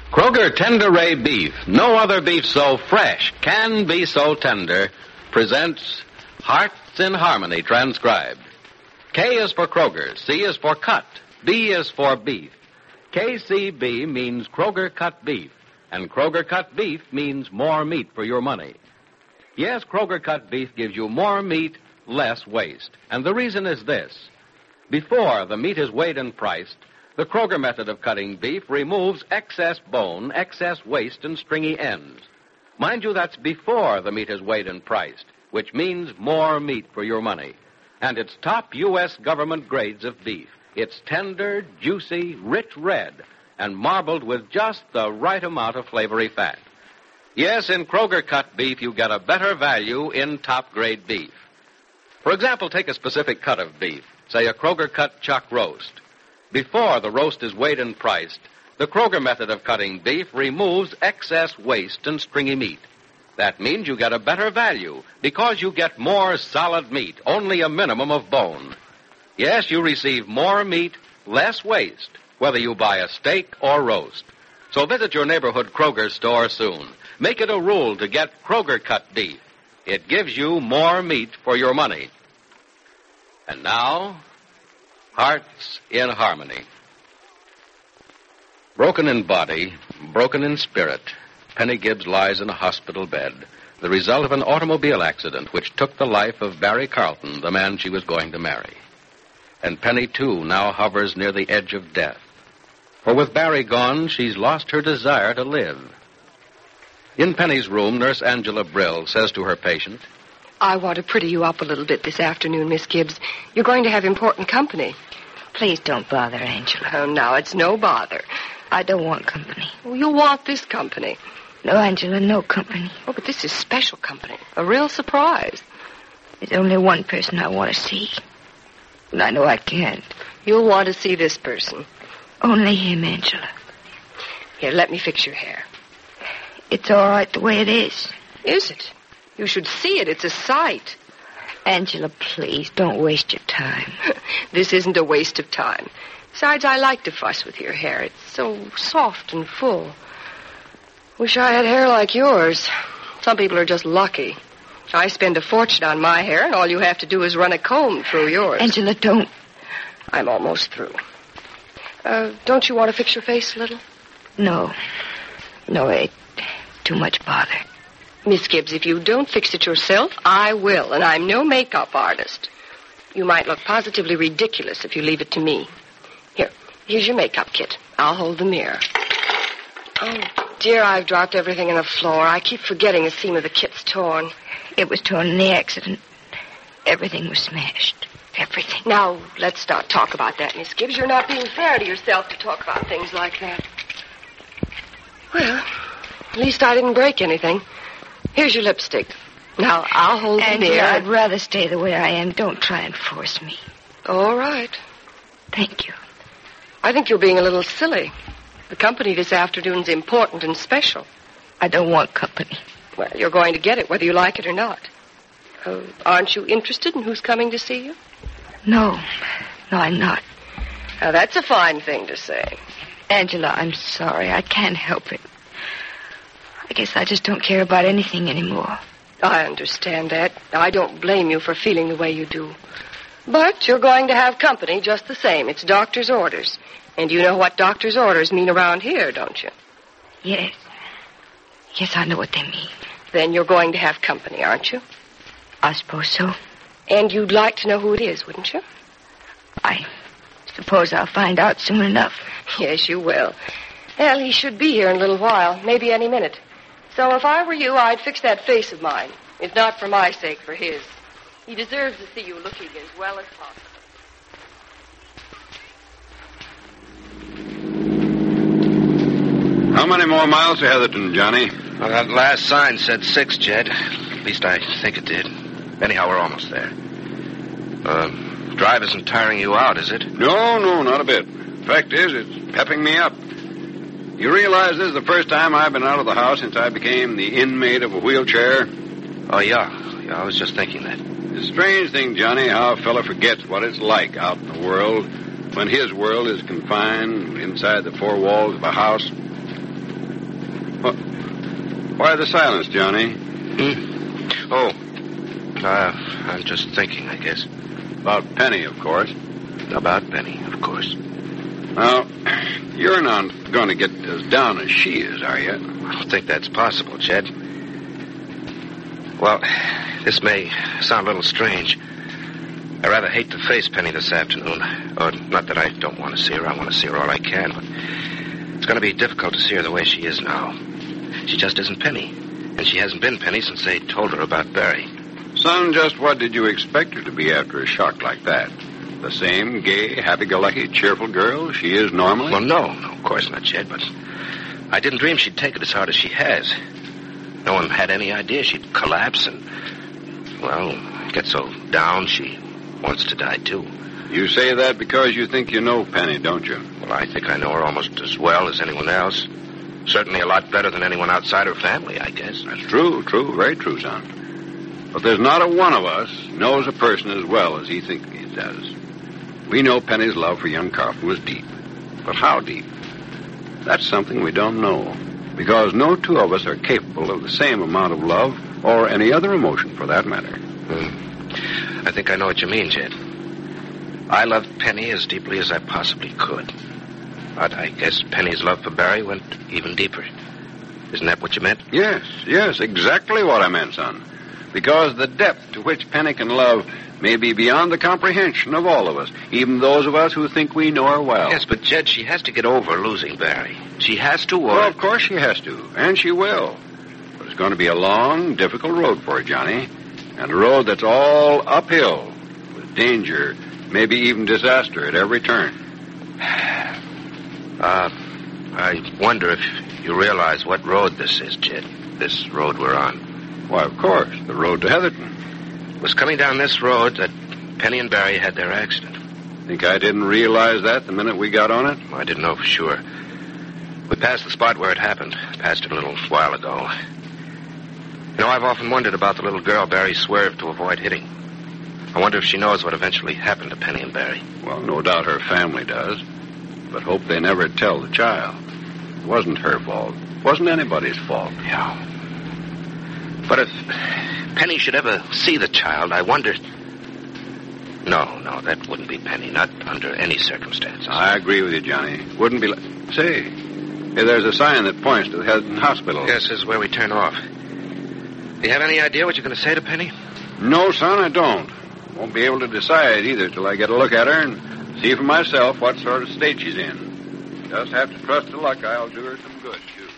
Kroger Tender Ray Beef, no other beef so fresh, can be so tender, presents Hearts in Harmony transcribed. K is for Kroger, C is for cut, B is for beef. KCB means Kroger cut beef, and Kroger cut beef means more meat for your money. Yes, Kroger cut beef gives you more meat, less waste. And the reason is this. Before the meat is weighed and priced, the Kroger method of cutting beef removes excess bone, excess waste, and stringy ends. Mind you, that's before the meat is weighed and priced, which means more meat for your money. And it's top U.S. government grades of beef. It's tender, juicy, rich red, and marbled with just the right amount of flavory fat. Yes, in Kroger cut beef, you get a better value in top-grade beef. For example, take a specific cut of beef, say a Kroger cut chuck roast. Before the roast is weighed and priced, the Kroger method of cutting beef removes excess waste and stringy meat. That means you get a better value because you get more solid meat, only a minimum of bone. Yes, you receive more meat, less waste, whether you buy a steak or roast. So visit your neighborhood Kroger store soon. Make it a rule to get Kroger cut beef. It gives you more meat for your money. And now, Hearts in Harmony. Broken in body, broken in spirit, Penny Gibbs lies in a hospital bed, the result of an automobile accident which took the life of Barry Carlton, the man she was going to marry. And Penny, too, now hovers near the edge of death. For with Barry gone, she's lost her desire to live. In Penny's room, Nurse Angela Brill says to her patient, I want to pretty you up a little bit this afternoon, Miss Gibbs. You're going to have important company. Please don't bother, Angela. Oh, now, it's no bother. I don't want company. Well, you'll want this company. No, Angela, no company. Oh, but this is special company. A real surprise. There's only one person I want to see. And I know I can't. You'll want to see this person. Only him, Angela. Here, let me fix your hair. It's all right the way it is. Is it? You should see it. It's a sight. Angela, please, don't waste your time. This isn't a waste of time. Besides, I like to fuss with your hair. It's so soft and full. Wish I had hair like yours. Some people are just lucky. I spend a fortune on my hair, and all you have to do is run a comb through yours. Angela, don't. I'm almost through. Don't you want to fix your face a little? No. No, it's too much bother. Miss Gibbs, if you don't fix it yourself, I will, and I'm no makeup artist. You might look positively ridiculous if you leave it to me. Here's your makeup kit. I'll hold the mirror. Oh, dear, I've dropped everything on the floor. I keep forgetting the seam of the kit's torn. It was torn in the accident. Everything was smashed. Everything. Now, let's not talk about that, Miss Gibbs. You're not being fair to yourself to talk about things like that. Well, at least I didn't break anything. Here's your lipstick. Now, I'll hold the mirror. I'd rather stay the way I am. Don't try and force me. All right. Thank you. I think you're being a little silly. The company this afternoon's important and special. I don't want company. Well, you're going to get it, whether you like it or not. Aren't you interested in who's coming to see you? No. No, I'm not. Now, that's a fine thing to say. Angela, I'm sorry. I can't help it. I guess I just don't care about anything anymore. I understand that. I don't blame you for feeling the way you do. But you're going to have company just the same. It's doctor's orders. And you know what doctor's orders mean around here, don't you? Yes. Yes, I know what they mean. Then you're going to have company, aren't you? I suppose so. And you'd like to know who it is, wouldn't you? I suppose I'll find out soon enough. Yes, you will. Well, he should be here in a little while, maybe any minute. So if I were you, I'd fix that face of mine. If not for my sake, for his. He deserves to see you looking as well as possible. How many more miles to Heatherton, Johnny? Well, that last sign said 6, Jed. At least I think it did. Anyhow, we're almost there. Drive isn't tiring you out, is it? No, not a bit. Fact is, it's pepping me up. You realize this is the first time I've been out of the house since I became the inmate of a wheelchair? Oh, yeah, I was just thinking that. It's a strange thing, Johnny, how a fella forgets what it's like out in the world when his world is confined inside the four walls of a house. Why the silence, Johnny? Oh, I'm just thinking, I guess. About Penny, of course. About Penny, of course. Now, you're not going to get as down as she is, are you? I don't think that's possible, Jed. Well, this may sound a little strange. I rather hate to face Penny this afternoon. Or, not that I don't want to see her. I want to see her all I can, but it's going to be difficult to see her the way she is now. She just isn't Penny. And she hasn't been Penny since they told her about Barry. Son, just what did you expect her to be after a shock like that? The same gay, happy-go-lucky, cheerful girl she is normally? Well, no, of course not, Jed, but I didn't dream she'd take it as hard as she has. No one had any idea she'd collapse and, well, get so down she wants to die, too. You say that because you think you know Penny, don't you? Well, I think I know her almost as well as anyone else. Certainly a lot better than anyone outside her family, I guess. That's true, very true, son. But there's not a one of us knows a person as well as he thinks he does. We know Penny's love for young Carlton was deep. But how deep? That's something we don't know. Because no two of us are capable of the same amount of love or any other emotion, for that matter. I think I know what you mean, Jed. I loved Penny as deeply as I possibly could. But I guess Penny's love for Barry went even deeper. Isn't that what you meant? Yes, exactly what I meant, son. Because the depth to which Penny can love may be beyond the comprehension of all of us, even those of us who think we know her well. Yes, but Jed, she has to get over losing Barry. She has to, Well, of course she has to, and she will. But it's going to be a long, difficult road for her, Johnny. And a road that's all uphill, with danger, maybe even disaster at every turn. I wonder if you realize what road this is, Jed. This road we're on. Why, of course, the road to Heatherton. It was coming down this road that Penny and Barry had their accident. Think I didn't realize that the minute we got on it? I didn't know for sure. We passed the spot where it happened. Passed it a little while ago. You know, I've often wondered about the little girl Barry swerved to avoid hitting. I wonder if she knows what eventually happened to Penny and Barry. Well, no doubt her family does. But hope they never tell the child. It wasn't her fault. It wasn't anybody's fault. Yeah. But if Penny should ever see the child, I wonder... No, that wouldn't be Penny. Not under any circumstances. I agree with you, Johnny. Wouldn't be... Say, hey, there's a sign that points to the Heatherton Hospital. Yes, this is where we turn off. Do you have any idea what you're going to say to Penny? No, son, I don't. Won't be able to decide either till I get a look at her and see for myself what sort of state she's in. Just have to trust to luck I'll do her some good, too.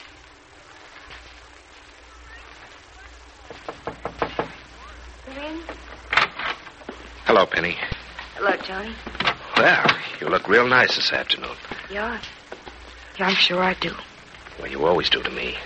Hello, Penny. Hello, Johnny. Well, you look real nice this afternoon. Yeah, I'm sure I do. Well, you always do to me.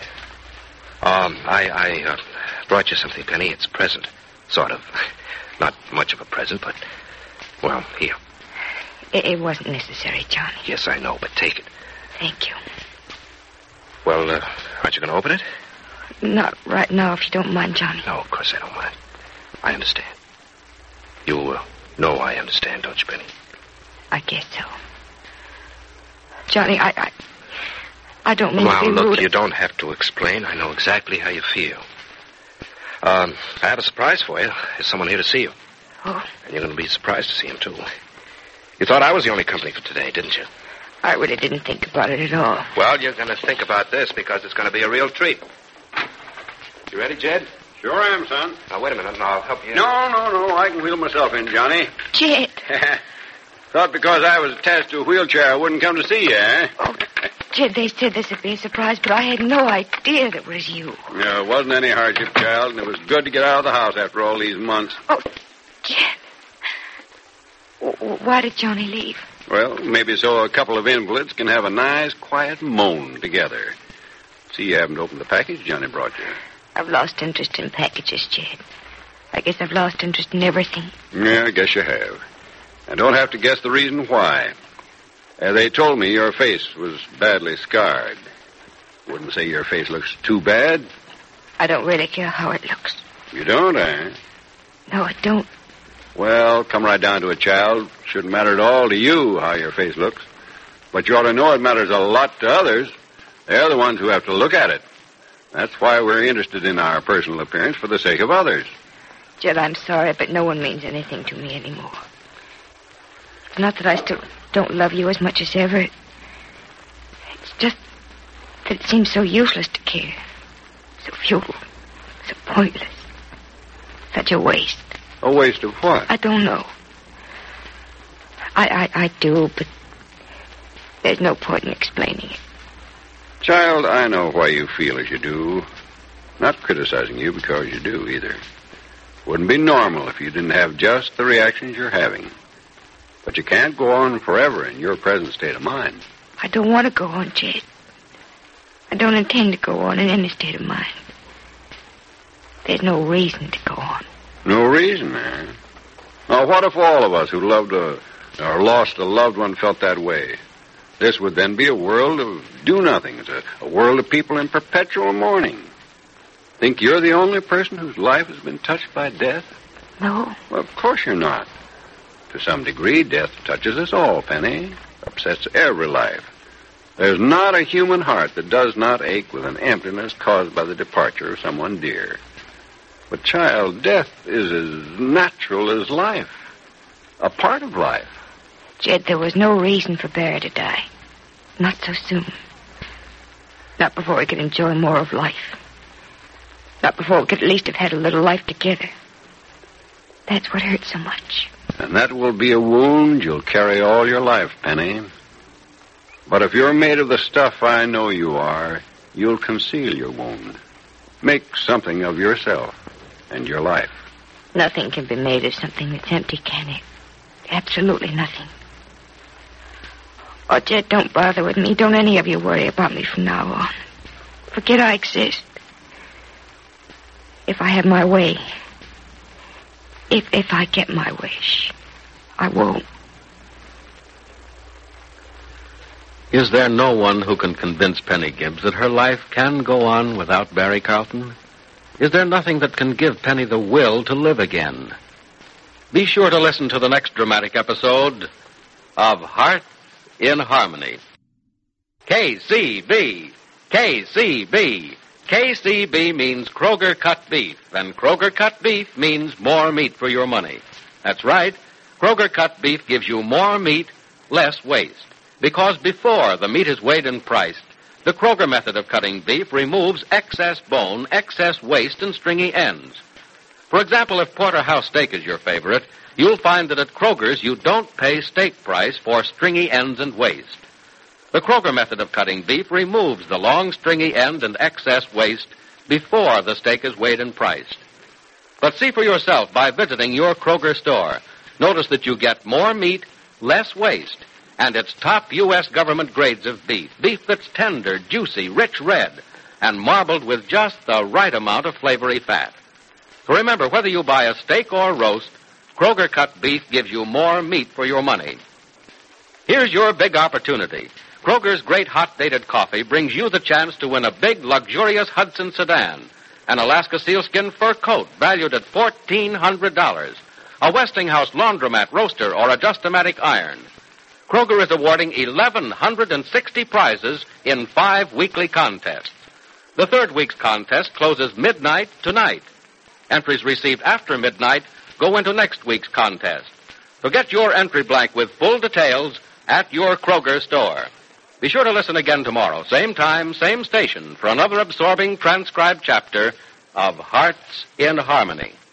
I brought you something, Penny. It's a present. Sort of. Not much of a present, but, well, here. It wasn't necessary, Johnny. Yes, I know, but take it. Thank you. Well, aren't you going to open it? Not right now, if you don't mind, Johnny. No, of course I don't mind. I understand. You know I understand, don't you, Penny? I guess so. Johnny, I don't mean to be rude. Well, look, you don't have to explain. I know exactly how you feel. I have a surprise for you. There's someone here to see you. Oh? And you're going to be surprised to see him, too. You thought I was the only company for today, didn't you? I really didn't think about it at all. Well, you're going to think about this because it's going to be a real treat. You ready, Jed? Sure am, son. Now, wait a minute, and I'll help you. No. I can wheel myself in, Johnny. Jed. Thought because I was attached to a wheelchair I wouldn't come to see you, eh? Oh, Jed, they said this would be a surprise, but I had no idea that was you. No, it wasn't any hardship, child, and it was good to get out of the house after all these months. Oh, Jed. Why did Johnny leave? Well, maybe so a couple of invalids can have a nice, quiet moan together. See, you haven't opened the package Johnny brought you. I've lost interest in packages, Jed. I guess I've lost interest in everything. Yeah, I guess you have. I don't have to guess the reason why. They told me your face was badly scarred. Wouldn't say your face looks too bad. I don't really care how it looks. You don't, eh? No, I don't. Well, come right down to it, child. Shouldn't matter at all to you how your face looks. But you ought to know it matters a lot to others. They're the ones who have to look at it. That's why we're interested in our personal appearance for the sake of others. Jed, I'm sorry, but no one means anything to me anymore. It's not that I still don't love you as much as ever. It's just that it seems so useless to care. So futile. So pointless. Such a waste. A waste of what? I don't know. I do, but there's no point in explaining it. Child, I know why you feel as you do. Not criticizing you because you do, either. Wouldn't be normal if you didn't have just the reactions you're having. But you can't go on forever in your present state of mind. I don't want to go on, Jed. I don't intend to go on in any state of mind. There's no reason to go on. No reason, eh? Now, what if all of us who loved or lost a loved one felt that way? This would then be a world of do-nothing. It's a world of people in perpetual mourning. Think you're the only person whose life has been touched by death? No. Well, of course you're not. To some degree, death touches us all, Penny. Upsets every life. There's not a human heart that does not ache with an emptiness caused by the departure of someone dear. But, child, death is as natural as life. A part of life. Jed, there was no reason for Barry to die. Not so soon. Not before we could enjoy more of life. Not before we could at least have had a little life together. That's what hurts so much. And that will be a wound you'll carry all your life, Penny. But if you're made of the stuff I know you are, you'll conceal your wound. Make something of yourself and your life. Nothing can be made of something that's empty, can it? Absolutely nothing. Oh, Jed, don't bother with me. Don't any of you worry about me from now on. Forget I exist. If I have my way, if I get my wish, I won't. Is there no one who can convince Penny Gibbs that her life can go on without Barry Carlton? Is there nothing that can give Penny the will to live again? Be sure to listen to the next dramatic episode of Hearts in Harmony. KCB. KCB. KCB means Kroger cut beef, and Kroger cut beef means more meat for your money. That's right. Kroger cut beef gives you more meat, less waste. Because before the meat is weighed and priced, the Kroger method of cutting beef removes excess bone, excess waste, and stringy ends. For example, if porterhouse steak is your favorite, you'll find that at Kroger's you don't pay steak price for stringy ends and waste. The Kroger method of cutting beef removes the long stringy end and excess waste before the steak is weighed and priced. But see for yourself by visiting your Kroger store. Notice that you get more meat, less waste, and it's top U.S. government grades of beef. Beef that's tender, juicy, rich red, and marbled with just the right amount of flavory fat. So remember, whether you buy a steak or roast, Kroger cut beef gives you more meat for your money. Here's your big opportunity. Kroger's great hot dated coffee brings you the chance to win a big, luxurious Hudson sedan, an Alaska sealskin fur coat valued at $1,400, a Westinghouse laundromat roaster or a Just-O-Matic iron. Kroger is awarding 1,160 prizes in 5 weekly contests. The third week's contest closes midnight tonight. Entries received after midnight go into next week's contest. So get your entry blank with full details at your Kroger store. Be sure to listen again tomorrow, same time, same station, for another absorbing transcribed chapter of Hearts in Harmony.